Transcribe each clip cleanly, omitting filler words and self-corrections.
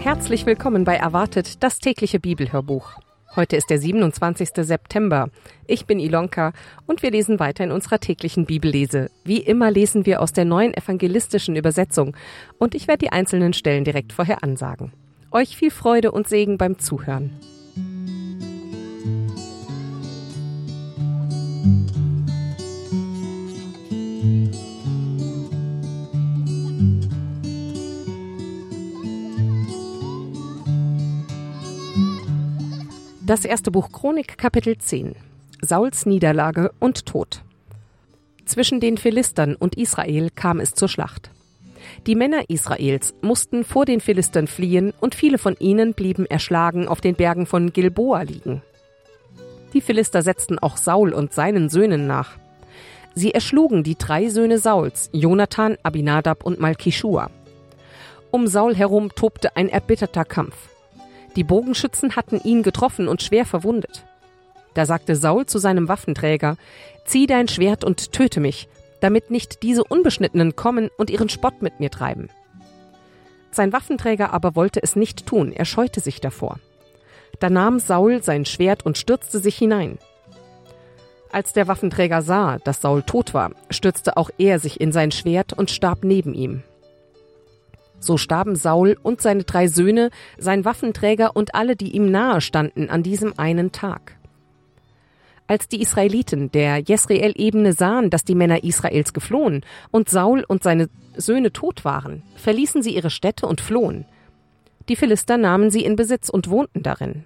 Herzlich willkommen bei Erwartet, das tägliche Bibelhörbuch. Heute ist der 27. September. Ich bin Ilonka und wir lesen weiter in unserer täglichen Bibellese. Wie immer lesen wir aus der neuen evangelistischen Übersetzung und ich werde die einzelnen Stellen direkt vorher ansagen. Euch viel Freude und Segen beim Zuhören. Das erste Buch Chronik, Kapitel 10. Sauls Niederlage und Tod. Zwischen den Philistern und Israel kam es zur Schlacht. Die Männer Israels mussten vor den Philistern fliehen und viele von ihnen blieben erschlagen auf den Bergen von Gilboa liegen. Die Philister setzten auch Saul und seinen Söhnen nach. Sie erschlugen die 3 Söhne Sauls, Jonathan, Abinadab und Malkischua. Um Saul herum tobte ein erbitterter Kampf. Die Bogenschützen hatten ihn getroffen und schwer verwundet. Da sagte Saul zu seinem Waffenträger: »Zieh dein Schwert und töte mich, damit nicht diese Unbeschnittenen kommen und ihren Spott mit mir treiben.« Sein Waffenträger aber wollte es nicht tun, er scheute sich davor. Da nahm Saul sein Schwert und stürzte sich hinein. Als der Waffenträger sah, dass Saul tot war, stürzte auch er sich in sein Schwert und starb neben ihm. So starben Saul und seine 3 Söhne, sein Waffenträger und alle, die ihm nahe standen, an diesem einen Tag. Als die Israeliten der Jesreel-Ebene sahen, dass die Männer Israels geflohen und Saul und seine Söhne tot waren, verließen sie ihre Städte und flohen. Die Philister nahmen sie in Besitz und wohnten darin.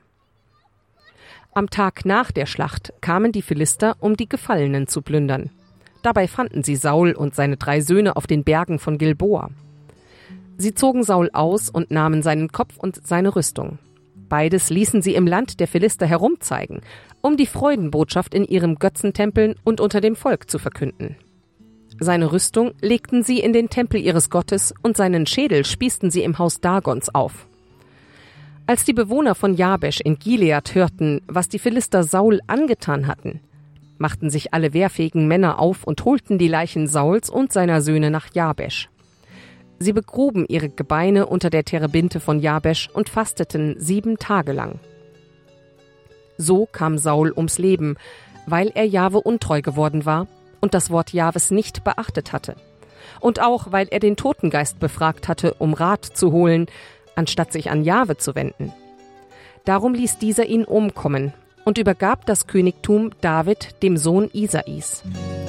Am Tag nach der Schlacht kamen die Philister, um die Gefallenen zu plündern. Dabei fanden sie Saul und seine 3 Söhne auf den Bergen von Gilboa. Sie zogen Saul aus und nahmen seinen Kopf und seine Rüstung. Beides ließen sie im Land der Philister herumzeigen, um die Freudenbotschaft in ihren Götzentempeln und unter dem Volk zu verkünden. Seine Rüstung legten sie in den Tempel ihres Gottes und seinen Schädel spießten sie im Haus Dagons auf. Als die Bewohner von Jabesch in Gilead hörten, was die Philister Saul angetan hatten, machten sich alle wehrfähigen Männer auf und holten die Leichen Sauls und seiner Söhne nach Jabesch. Sie begruben ihre Gebeine unter der Terebinte von Jabesch und fasteten 7 Tage lang. So kam Saul ums Leben, weil er Jahwe untreu geworden war und das Wort Jahwes nicht beachtet hatte. Und auch, weil er den Totengeist befragt hatte, um Rat zu holen, anstatt sich an Jahwe zu wenden. Darum ließ dieser ihn umkommen und übergab das Königtum David, dem Sohn Isais.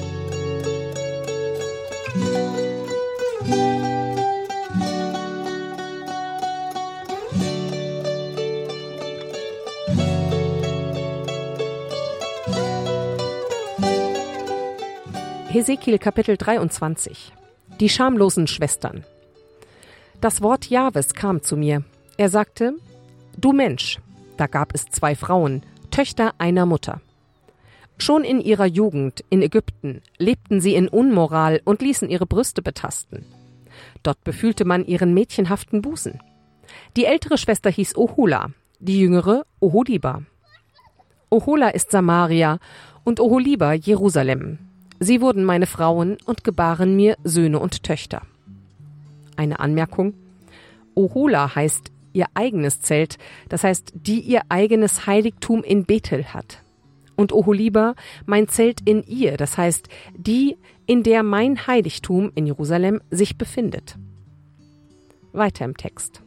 Hesekiel Kapitel 23. Die schamlosen Schwestern. Das Wort Jahwes kam zu mir. Er sagte: Du Mensch, da gab es 2 Frauen, Töchter einer Mutter. Schon in ihrer Jugend in Ägypten lebten sie in Unmoral und ließen ihre Brüste betasten. Dort befühlte man ihren mädchenhaften Busen. Die ältere Schwester hieß Ohola, die jüngere Oholiba. Ohola ist Samaria und Oholiba Jerusalem. Sie wurden meine Frauen und gebaren mir Söhne und Töchter. Eine Anmerkung: Ohola heißt ihr eigenes Zelt, das heißt, die ihr eigenes Heiligtum in Bethel hat. Und Oholiba mein Zelt in ihr, das heißt, die, in der mein Heiligtum in Jerusalem sich befindet. Weiter im Text.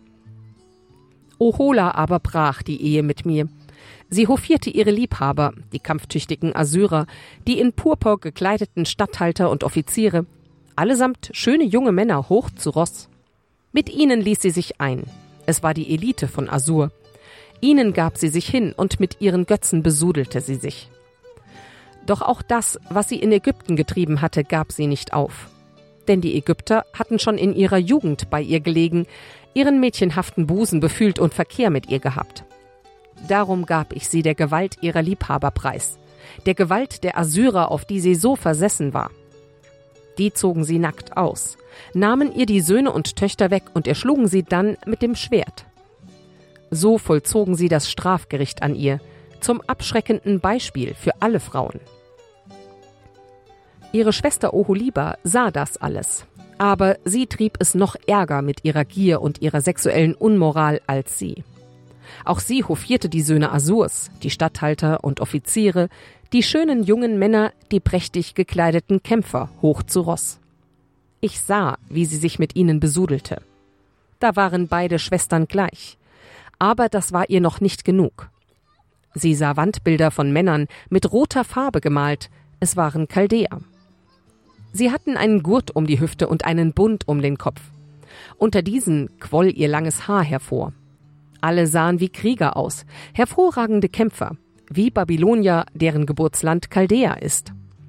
Ohola aber brach die Ehe mit mir. Sie hofierte ihre Liebhaber, die kampftüchtigen Assyrer, die in Purpur gekleideten Statthalter und Offiziere, allesamt schöne junge Männer hoch zu Ross. Mit ihnen ließ sie sich ein. Es war die Elite von Assur. Ihnen gab sie sich hin und mit ihren Götzen besudelte sie sich. Doch auch das, was sie in Ägypten getrieben hatte, gab sie nicht auf. Denn die Ägypter hatten schon in ihrer Jugend bei ihr gelegen, ihren mädchenhaften Busen befühlt und Verkehr mit ihr gehabt. Darum gab ich sie der Gewalt ihrer Liebhaber preis, der Gewalt der Assyrer, auf die sie so versessen war. Die zogen sie nackt aus, nahmen ihr die Söhne und Töchter weg und erschlugen sie dann mit dem Schwert. So vollzogen sie das Strafgericht an ihr, zum abschreckenden Beispiel für alle Frauen. Ihre Schwester Oholiba sah das alles. Aber sie trieb es noch ärger mit ihrer Gier und ihrer sexuellen Unmoral als sie. Auch sie hofierte die Söhne Assurs, die Statthalter und Offiziere, die schönen jungen Männer, die prächtig gekleideten Kämpfer hoch zu Ross. Ich sah, wie sie sich mit ihnen besudelte. Da waren beide Schwestern gleich. Aber das war ihr noch nicht genug. Sie sah Wandbilder von Männern mit roter Farbe gemalt. Es waren Chaldäer. Sie hatten einen Gurt um die Hüfte und einen Bund um den Kopf. Unter diesen quoll ihr langes Haar hervor. Alle sahen wie Krieger aus, hervorragende Kämpfer, wie Babylonier, deren Geburtsland Chaldäa ist.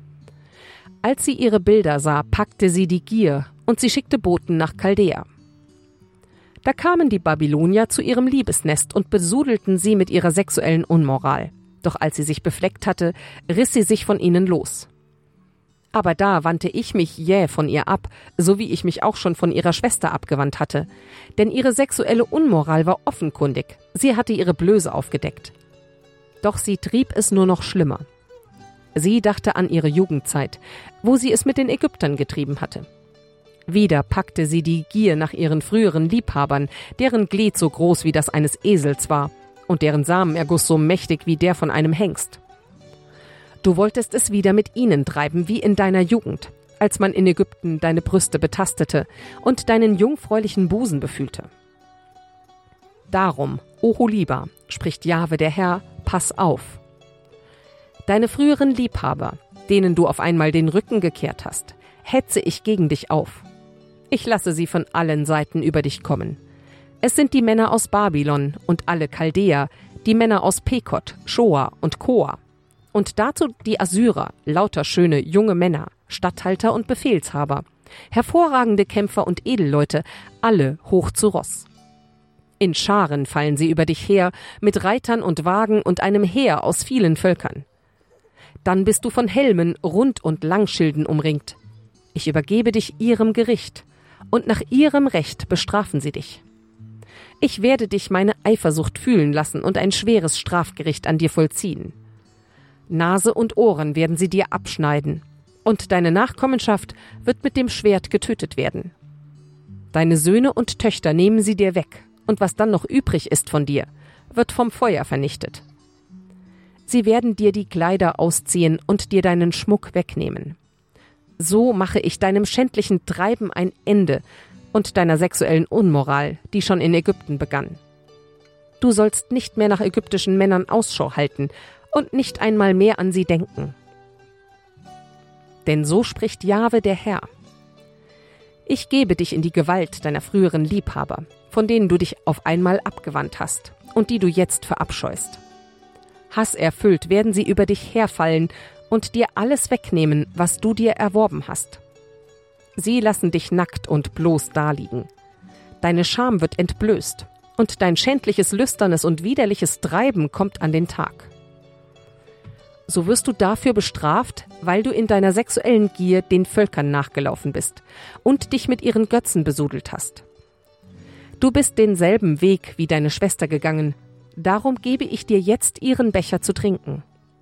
Als sie ihre Bilder sah, packte sie die Gier und sie schickte Boten nach Chaldäa. Da kamen die Babylonier zu ihrem Liebesnest und besudelten sie mit ihrer sexuellen Unmoral. Doch als sie sich befleckt hatte, riss sie sich von ihnen los. Aber da wandte ich mich jäh von ihr ab, so wie ich mich auch schon von ihrer Schwester abgewandt hatte. Denn ihre sexuelle Unmoral war offenkundig. Sie hatte ihre Blöße aufgedeckt. Doch sie trieb es nur noch schlimmer. Sie dachte an ihre Jugendzeit, wo sie es mit den Ägyptern getrieben hatte. Wieder packte sie die Gier nach ihren früheren Liebhabern, deren Glied so groß wie das eines Esels war und deren Samenerguss so mächtig wie der von einem Hengst. Du wolltest es wieder mit ihnen treiben, wie in deiner Jugend, als man in Ägypten deine Brüste betastete und deinen jungfräulichen Busen befühlte. Darum, Oholiba, spricht Jahwe der Herr, pass auf. Deine früheren Liebhaber, denen du auf einmal den Rücken gekehrt hast, hetze ich gegen dich auf. Ich lasse sie von allen Seiten über dich kommen. Es sind die Männer aus Babylon und alle Chaldäer, die Männer aus Pekod, Shoa und Koa. Und dazu die Assyrer, lauter schöne junge Männer, Statthalter und Befehlshaber, hervorragende Kämpfer und Edelleute, alle hoch zu Ross. In Scharen fallen sie über dich her, mit Reitern und Wagen und einem Heer aus vielen Völkern. Dann bist du von Helmen, Rund- und Langschilden umringt. Ich übergebe dich ihrem Gericht, und nach ihrem Recht bestrafen sie dich. Ich werde dich meine Eifersucht fühlen lassen und ein schweres Strafgericht an dir vollziehen. Nase und Ohren werden sie dir abschneiden, und deine Nachkommenschaft wird mit dem Schwert getötet werden. Deine Söhne und Töchter nehmen sie dir weg, und was dann noch übrig ist von dir, wird vom Feuer vernichtet. Sie werden dir die Kleider ausziehen und dir deinen Schmuck wegnehmen. So mache ich deinem schändlichen Treiben ein Ende und deiner sexuellen Unmoral, die schon in Ägypten begann. Du sollst nicht mehr nach ägyptischen Männern Ausschau halten und nicht einmal mehr an sie denken. Denn so spricht Jahwe der Herr. Ich gebe dich in die Gewalt deiner früheren Liebhaber, von denen du dich auf einmal abgewandt hast und die du jetzt verabscheust. Hasserfüllt werden sie über dich herfallen und dir alles wegnehmen, was du dir erworben hast. Sie lassen dich nackt und bloß daliegen. Deine Scham wird entblößt, und dein schändliches, lüsternes und widerliches Treiben kommt an den Tag. So wirst du dafür bestraft, weil du in deiner sexuellen Gier den Völkern nachgelaufen bist und dich mit ihren Götzen besudelt hast. Du bist denselben Weg wie deine Schwester gegangen, darum gebe ich dir jetzt ihren Becher zu trinken.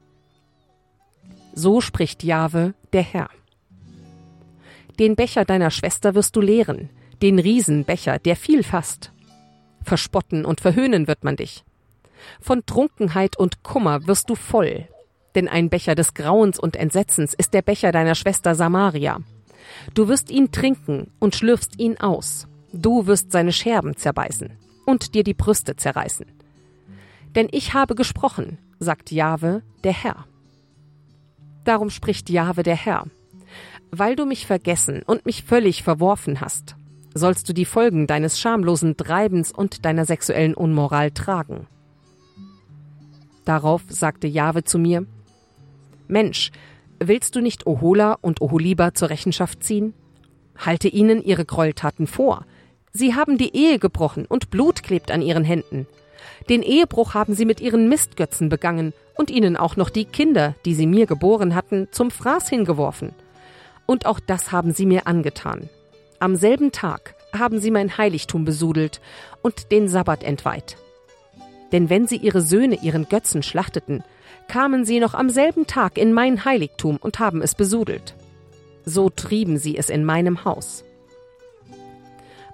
So spricht Jahwe, der Herr. Den Becher deiner Schwester wirst du leeren, den Riesenbecher, der viel fasst. Verspotten und verhöhnen wird man dich. Von Trunkenheit und Kummer wirst du voll, denn ein Becher des Grauens und Entsetzens ist der Becher deiner Schwester Samaria. Du wirst ihn trinken und schlürfst ihn aus. Du wirst seine Scherben zerbeißen und dir die Brüste zerreißen. Denn ich habe gesprochen, sagt Jahwe, der Herr. Darum spricht Jahwe der Herr. Weil du mich vergessen und mich völlig verworfen hast, sollst du die Folgen deines schamlosen Treibens und deiner sexuellen Unmoral tragen. Darauf sagte Jahwe zu mir: Mensch, willst du nicht Ohola und Oholiba zur Rechenschaft ziehen? Halte ihnen ihre Gräueltaten vor. Sie haben die Ehe gebrochen und Blut klebt an ihren Händen. Den Ehebruch haben sie mit ihren Mistgötzen begangen und ihnen auch noch die Kinder, die sie mir geboren hatten, zum Fraß hingeworfen. Und auch das haben sie mir angetan. Am selben Tag haben sie mein Heiligtum besudelt und den Sabbat entweiht. Denn wenn sie ihre Söhne ihren Götzen schlachteten, kamen sie noch am selben Tag in mein Heiligtum und haben es besudelt. So trieben sie es in meinem Haus.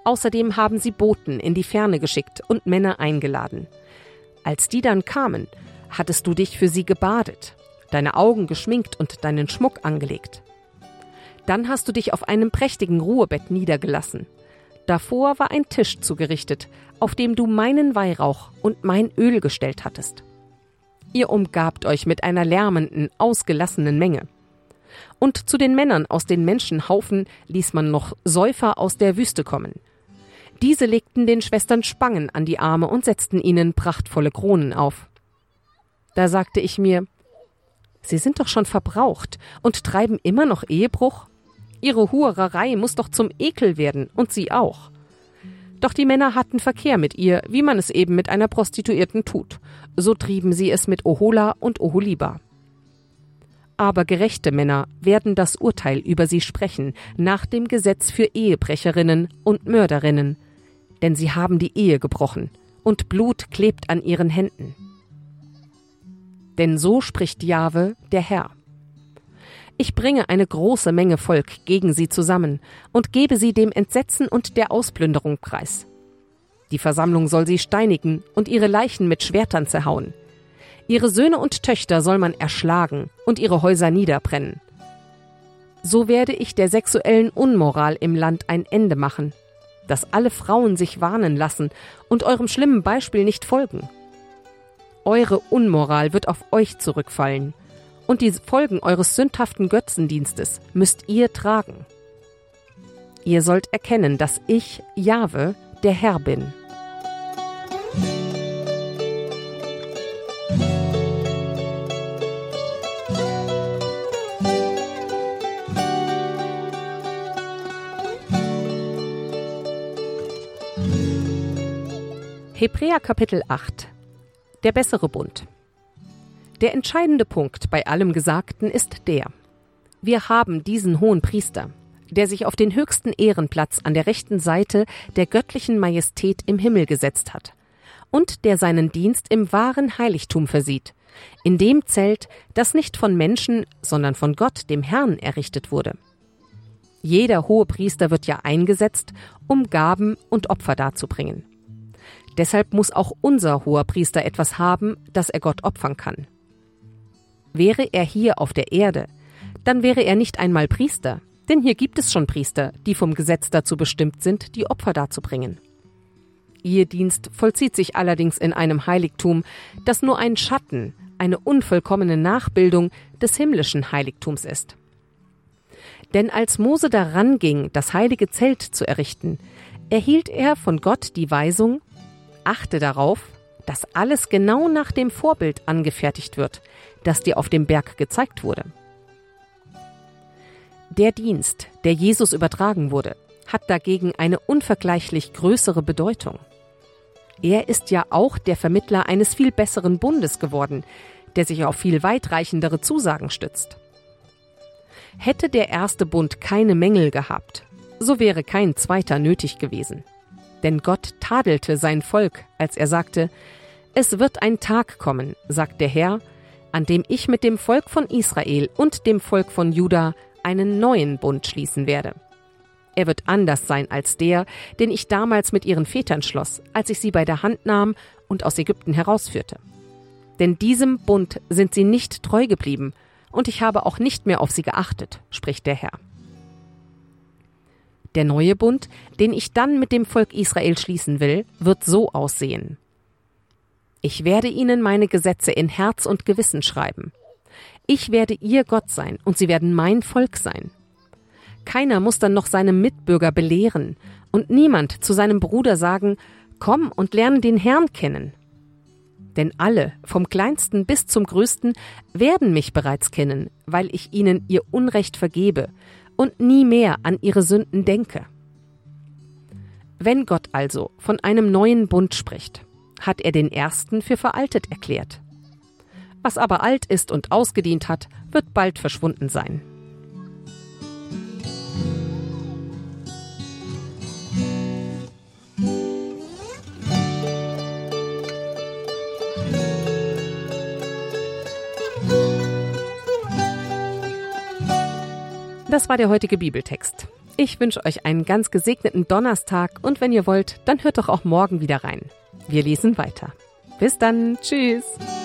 Außerdem haben sie Boten in die Ferne geschickt und Männer eingeladen. Als die dann kamen, hattest du dich für sie gebadet, deine Augen geschminkt und deinen Schmuck angelegt. Dann hast du dich auf einem prächtigen Ruhebett niedergelassen. Davor war ein Tisch zugerichtet, auf dem du meinen Weihrauch und mein Öl gestellt hattest. Ihr umgabt euch mit einer lärmenden, ausgelassenen Menge. Und zu den Männern aus den Menschenhaufen ließ man noch Säufer aus der Wüste kommen. Diese legten den Schwestern Spangen an die Arme und setzten ihnen prachtvolle Kronen auf. Da sagte ich mir, sie sind doch schon verbraucht und treiben immer noch Ehebruch? Ihre Hurerei muss doch zum Ekel werden, und sie auch. Doch die Männer hatten Verkehr mit ihr, wie man es eben mit einer Prostituierten tut. So trieben sie es mit Ohola und Oholiba. Aber gerechte Männer werden das Urteil über sie sprechen, nach dem Gesetz für Ehebrecherinnen und Mörderinnen. Denn sie haben die Ehe gebrochen, und Blut klebt an ihren Händen. Denn so spricht Jahwe, der Herr. Ich bringe eine große Menge Volk gegen sie zusammen und gebe sie dem Entsetzen und der Ausplünderung preis. Die Versammlung soll sie steinigen und ihre Leichen mit Schwertern zerhauen. Ihre Söhne und Töchter soll man erschlagen und ihre Häuser niederbrennen. So werde ich der sexuellen Unmoral im Land ein Ende machen, dass alle Frauen sich warnen lassen und eurem schlimmen Beispiel nicht folgen. Eure Unmoral wird auf euch zurückfallen, und die Folgen eures sündhaften Götzendienstes müsst ihr tragen. Ihr sollt erkennen, dass ich, Jahwe, der Herr bin. Hebräer Kapitel 8. Der bessere Bund. Der entscheidende Punkt bei allem Gesagten ist der: Wir haben diesen hohen Priester, der sich auf den höchsten Ehrenplatz an der rechten Seite der göttlichen Majestät im Himmel gesetzt hat und der seinen Dienst im wahren Heiligtum versieht, in dem Zelt, das nicht von Menschen, sondern von Gott, dem Herrn, errichtet wurde. Jeder hohe Priester wird ja eingesetzt, um Gaben und Opfer darzubringen. Deshalb muss auch unser hoher Priester etwas haben, das er Gott opfern kann. Wäre er hier auf der Erde, dann wäre er nicht einmal Priester, denn hier gibt es schon Priester, die vom Gesetz dazu bestimmt sind, die Opfer darzubringen. Ihr Dienst vollzieht sich allerdings in einem Heiligtum, das nur ein Schatten, eine unvollkommene Nachbildung des himmlischen Heiligtums ist. Denn als Mose daran ging, das heilige Zelt zu errichten, erhielt er von Gott die Weisung: Achte darauf, dass alles genau nach dem Vorbild angefertigt wird, das dir auf dem Berg gezeigt wurde. Der Dienst, der Jesus übertragen wurde, hat dagegen eine unvergleichlich größere Bedeutung. Er ist ja auch der Vermittler eines viel besseren Bundes geworden, der sich auf viel weitreichendere Zusagen stützt. Hätte der erste Bund keine Mängel gehabt, so wäre kein zweiter nötig gewesen. Denn Gott tadelte sein Volk, als er sagte: Es wird ein Tag kommen, sagt der Herr, an dem ich mit dem Volk von Israel und dem Volk von Juda einen neuen Bund schließen werde. Er wird anders sein als der, den ich damals mit ihren Vätern schloss, als ich sie bei der Hand nahm und aus Ägypten herausführte. Denn diesem Bund sind sie nicht treu geblieben, und ich habe auch nicht mehr auf sie geachtet, spricht der Herr. Der neue Bund, den ich dann mit dem Volk Israel schließen will, wird so aussehen: Ich werde ihnen meine Gesetze in Herz und Gewissen schreiben. Ich werde ihr Gott sein, und sie werden mein Volk sein. Keiner muss dann noch seinem Mitbürger belehren und niemand zu seinem Bruder sagen: Komm und lerne den Herrn kennen. Denn alle, vom Kleinsten bis zum Größten, werden mich bereits kennen, weil ich ihnen ihr Unrecht vergebe und nie mehr an ihre Sünden denke. Wenn Gott also von einem neuen Bund spricht, hat er den ersten für veraltet erklärt. Was aber alt ist und ausgedient hat, wird bald verschwunden sein. Das war der heutige Bibeltext. Ich wünsche euch einen ganz gesegneten Donnerstag und wenn ihr wollt, dann hört doch auch morgen wieder rein. Wir lesen weiter. Bis dann. Tschüss.